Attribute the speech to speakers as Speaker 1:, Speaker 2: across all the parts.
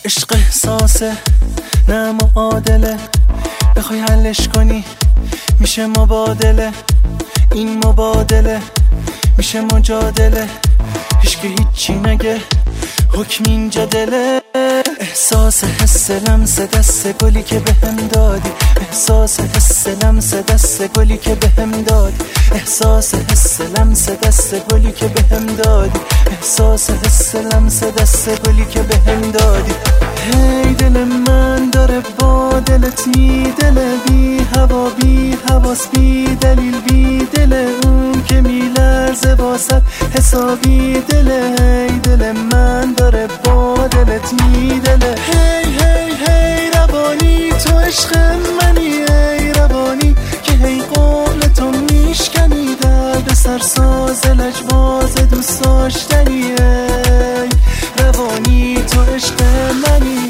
Speaker 1: عشق احساسه نه معادله، بخوای حلش کنی میشه مبادله، این مبادله میشه مجادله، هیچکی هیچی نگه حکم اینجا دله. احساس حس لمس دست گلی که بهم دادی، احساس حس لمس دست گلی که بهم دادی، احساس حس لمس دست گلی که بهم دادی، احساس حس لمس دست گلی که بهم دادی. هی دل من داره با دلت میدله، بی هوا بی حواس بی دلیل بی دل اون که میلرزه واسط حسابی دله. هی دل من داره با دلت میدله، هی هی هی روانی تو عشق منی، ای روانی که هی قول تو میشکنی، درد سرساز لجباز دوست داشتنی، ای روانی تو عشق منی.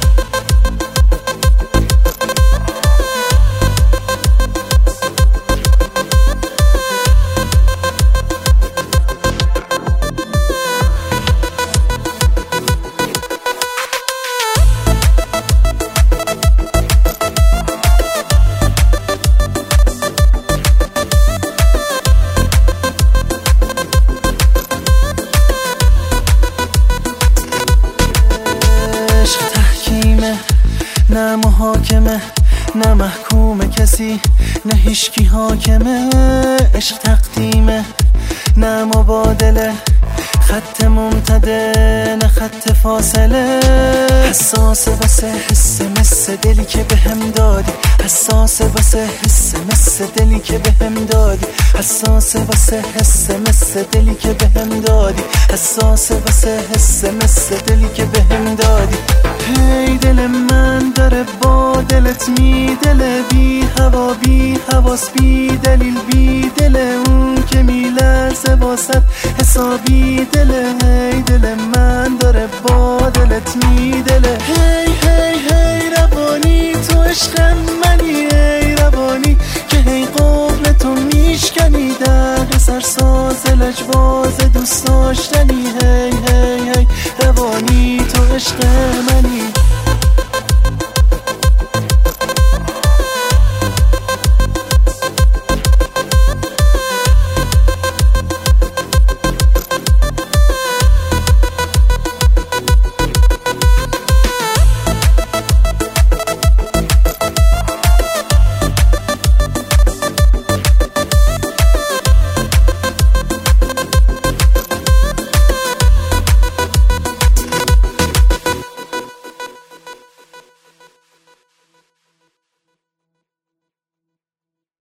Speaker 1: نه محاکمه نه محکوم کسی، نه هیچکی حاکمه، عشق تقدیمه نه مبادله، خط ممتده نه خط فاصله. حساس واسه حس مثل دلی که بهم دادی، حساس واسه حس مثل دلی که بهم دادی، حساس واسه حس مثل دلی که بهم دادی، حساس واسه حس مثل دلی که بهم دادی. هی دل من داره با دلت میدله، بی هوا بی حواس بی دلیل بی دل اون که میلرزه واسط حسابی دله. هی دل من داره با دلت میدله، هی هی هی روانی تو عشق منی، ای روانی که هی قول تو میشکنی، درد سرساز لجباز دوست داشتنی، هی هی هی روانی تو عشق